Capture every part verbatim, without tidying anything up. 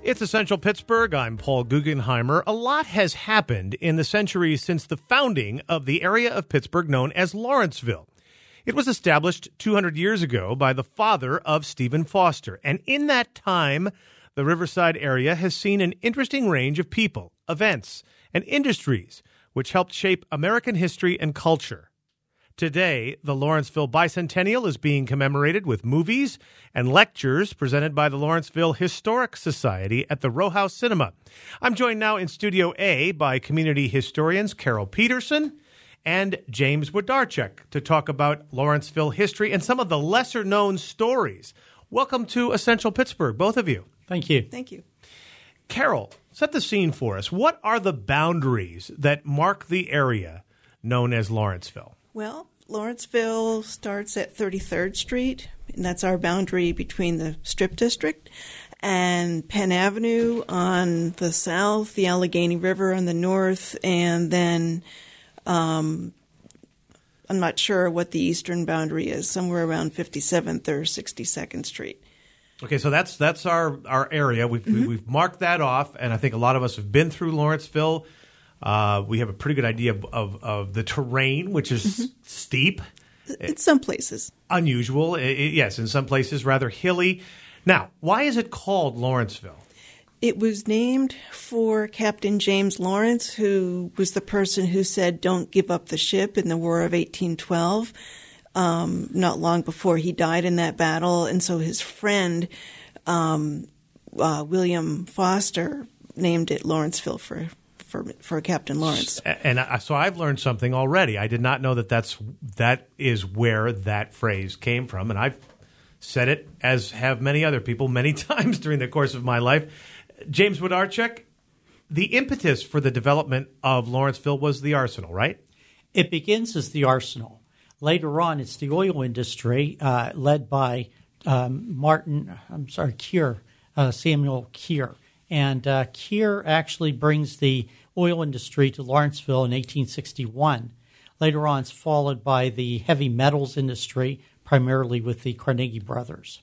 It's Essential Pittsburgh. I'm Paul Guggenheimer. A lot has happened in the centuries since the founding of the area of Pittsburgh known as Lawrenceville. It was established two hundred years ago by the father of Stephen Foster, and in that time, the Riverside area has seen an interesting range of people, events, and industries which helped shape American history and culture. Today, the Lawrenceville Bicentennial is being commemorated with movies and lectures presented by the Lawrenceville Historic Society at the Row House Cinema. I'm joined now in Studio A by community historians Carol Peterson and James Wlodarczyk to talk about Lawrenceville history and some of the lesser-known stories. Welcome to Essential Pittsburgh, both of you. Thank you. Thank you. Carol, set the scene for us. What are the boundaries that mark the area known as Lawrenceville? Well, Lawrenceville starts at thirty-third Street, and that's our boundary between the Strip District and Penn Avenue on the south, the Allegheny River on the north, and then um, I'm not sure what the eastern boundary is, somewhere around fifty-seventh or sixty-second Street. Okay, so that's that's our, our area. We've, mm-hmm. we've marked that off, and I think a lot of us have been through Lawrenceville. Uh, we have a pretty good idea of, of, of the terrain, which is mm-hmm. steep. In some places. Unusual. It, it, yes, in some places rather hilly. Now, why is it called Lawrenceville? It was named for Captain James Lawrence, who was the person who said, "Don't give up the ship" in the War of eighteen twelve, um, not long before he died in that battle. And so his friend, um, uh, William Foster, named it Lawrenceville for For, for Captain Lawrence. And I, so I've learned something already. I did not know that that's, that is where that phrase came from, and I've said it, as have many other people, many times during the course of my life. James Wlodarczyk, the impetus for the development of Lawrenceville was the arsenal, right? It begins as the arsenal. Later on, it's the oil industry uh, led by um, Martin, I'm sorry, Keir, uh, Samuel Keir. And uh, Keir actually brings the oil industry to Lawrenceville in eighteen sixty-one. Later on, it's followed by the heavy metals industry, primarily with the Carnegie brothers.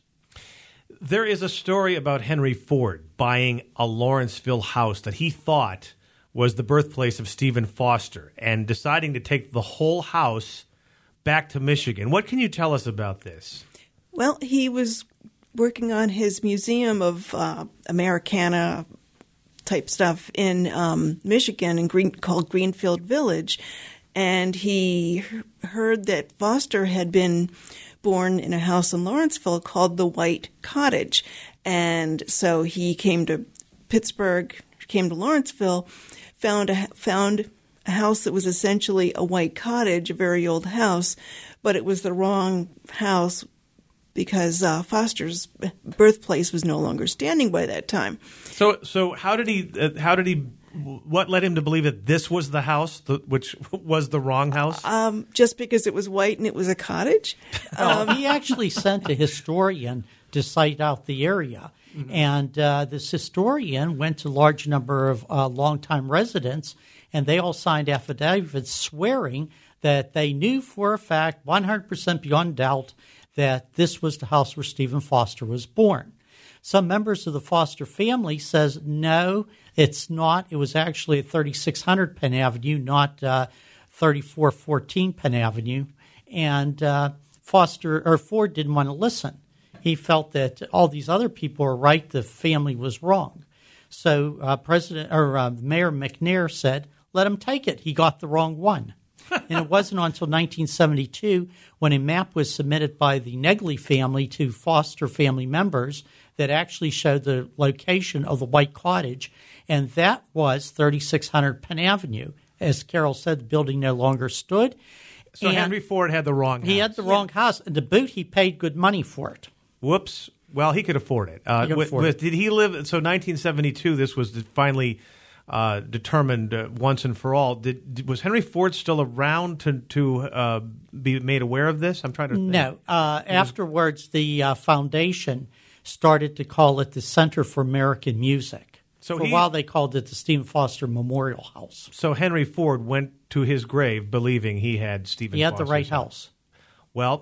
There is a story about Henry Ford buying a Lawrenceville house that he thought was the birthplace of Stephen Foster and deciding to take the whole house back to Michigan. What can you tell us about this? Well, he was working on his museum of uh, Americana type stuff in um, Michigan in Green, called Greenfield Village. And he heard that Foster had been born in a house in Lawrenceville called the White Cottage. And so he came to Pittsburgh, came to Lawrenceville, found a, found a house that was essentially a white cottage, a very old house, but it was the wrong house because uh, Foster's birthplace was no longer standing by that time. So, so how did he? Uh, how did he? What led him to believe that this was the house, the, which was the wrong house? Um, just because it was white and it was a cottage. Um, he actually sent a historian to site out the area, mm-hmm. and uh, this historian went to a large number of uh, longtime residents, and they all signed affidavits swearing that they knew for a fact, one hundred percent beyond doubt, that this was the house where Stephen Foster was born. Some members of the Foster family says, no, it's not. It was actually at thirty-six hundred Penn Avenue, not uh, thirty-four fourteen Penn Avenue. And uh, Foster or Ford didn't want to listen. He felt that all these other people were right. The family was wrong. So uh, President or uh, Mayor McNair said, let him take it. He got the wrong one. And it wasn't until nineteen seventy-two when a map was submitted by the Negley family to Foster family members that actually showed the location of the White Cottage, and that was thirty-six hundred Penn Avenue. As Carol said, the building no longer stood. So and Henry Ford had the wrong house. He had the yeah. wrong house, and to boot, he paid good money for it. Whoops. Well, he could afford it. Uh, he could with, afford with, it. Did he live? So nineteen seventy-two, this was finally uh, determined uh, once and for all. Did, did was Henry Ford still around to to uh, be made aware of this? I'm trying to think. No. Uh, afterwards, the uh, foundation started to call it the Center for American Music. So for he, a while, they called it the Stephen Foster Memorial House. So Henry Ford went to his grave believing he had Stephen. He had Foster's the right house. house. Well,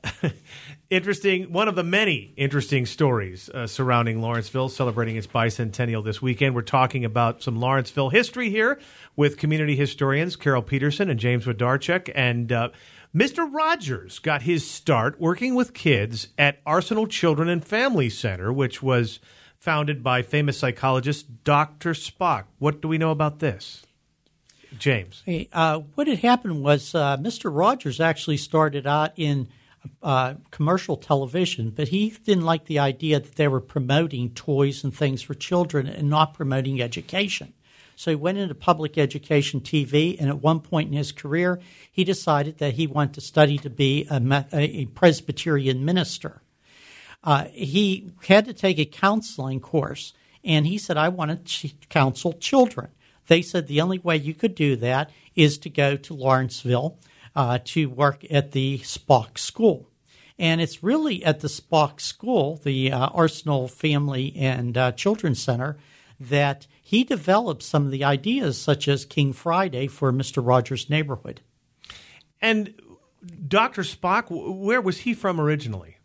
Interesting, one of the many interesting stories uh, surrounding Lawrenceville, celebrating its bicentennial this weekend. We're talking about some Lawrenceville history here with community historians Carol Peterson and James Wlodarczyk. And uh, Mister Rogers got his start working with kids at Arsenal Children and Family Center, which was founded by famous psychologist Doctor Spock. What do we know about this? James. Hey, uh, what had happened was uh, Mister Rogers actually started out in uh, commercial television, but he didn't like the idea that they were promoting toys and things for children and not promoting education. So he went into public education T V, and at one point in his career, he decided that he wanted to study to be a, a Presbyterian minister. Uh, he had to take a counseling course, and he said, I want to counsel children. They said the only way you could do that is to go to Lawrenceville uh, to work at the Spock School. And it's really at the Spock School, the uh, Arsenal Family and uh, Children's Center, that he developed some of the ideas such as King Friday for Mister Rogers' neighborhood. And Doctor Spock, where was he from originally?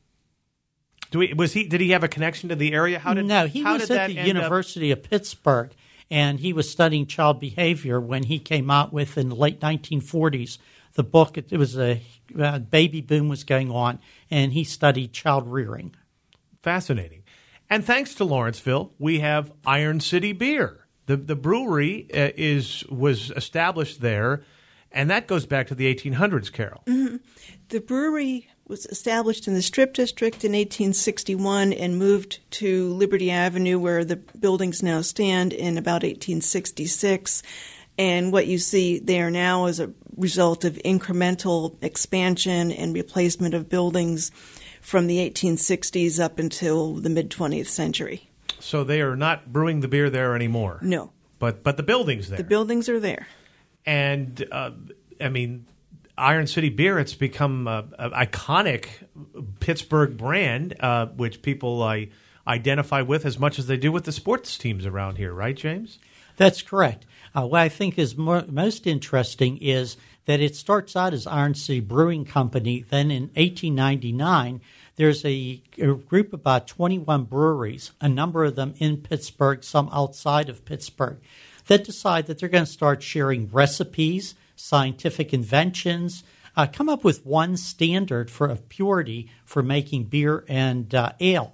Do we, was he? Did he have a connection to the area? How did no? He how was did at that the end University up? of Pittsburgh, and he was studying child behavior when he came out with, in the late nineteen forties, the book. It was a uh, baby boom was going on, and he studied child rearing. Fascinating. And thanks to Lawrenceville, we have Iron City Beer. The the brewery uh, is was established there, and that goes back to the eighteen hundreds, Carol. Mm-hmm. The brewery was established in the Strip District in eighteen sixty-one and moved to Liberty Avenue, where the buildings now stand, in about eighteen sixty-six. And what you see there now is a result of incremental expansion and replacement of buildings from the eighteen sixties up until the mid-twentieth century. So they are not brewing the beer there anymore? No. But but the building's there. The buildings are there. And, uh, I mean, Iron City Beer, it's become an iconic Pittsburgh brand, uh, which people uh, identify with as much as they do with the sports teams around here, right, James? That's correct. Uh, what I think is more, most interesting is that it starts out as Iron City Brewing Company. Then in eighteen ninety-nine, there's a, a group of about twenty-one breweries, a number of them in Pittsburgh, some outside of Pittsburgh, that decide that they're going to start sharing recipes, scientific inventions, uh, come up with one standard for of purity for making beer and uh, ale.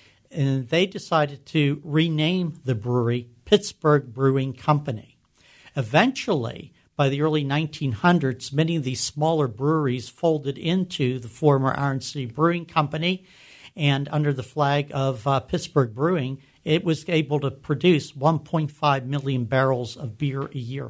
And they decided to rename the brewery Pittsburgh Brewing Company. Eventually, by the early nineteen hundreds, many of these smaller breweries folded into the former Iron City Brewing Company, and under the flag of uh, Pittsburgh Brewing, it was able to produce one point five million barrels of beer a year.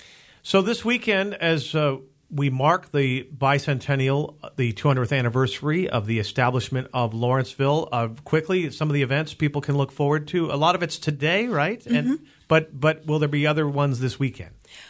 So this weekend, as uh, we mark the bicentennial, the two hundredth anniversary of the establishment of Lawrenceville, uh, quickly, some of the events people can look forward to. A lot of it's today, right? Mm-hmm. And but but will there be other ones this weekend?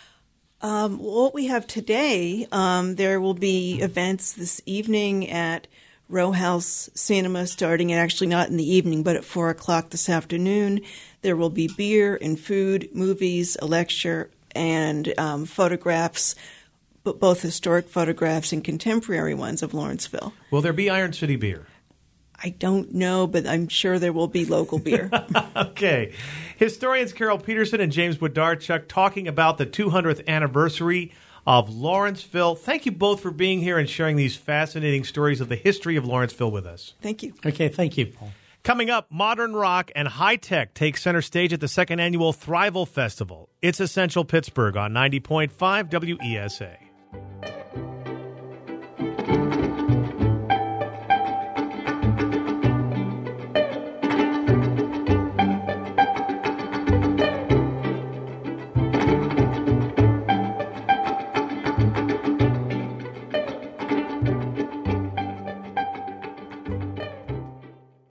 Um, what we have today, um, there will be events this evening at Row House Cinema, starting at actually not in the evening, but at four o'clock this afternoon. There will be beer and food, movies, a lecture, and um, photographs, but both historic photographs and contemporary ones of Lawrenceville. Will there be Iron City Beer? I don't know, but I'm sure there will be local beer. Okay. Historians Carol Peterson and James Wlodarczyk talking about the two hundredth anniversary of Lawrenceville. Thank you both for being here and sharing these fascinating stories of the history of Lawrenceville with us. Thank you. Okay, thank you, Paul. Coming up, modern rock and high tech take center stage at the second annual Thrival Festival. It's Essential Pittsburgh on ninety point five W E S A.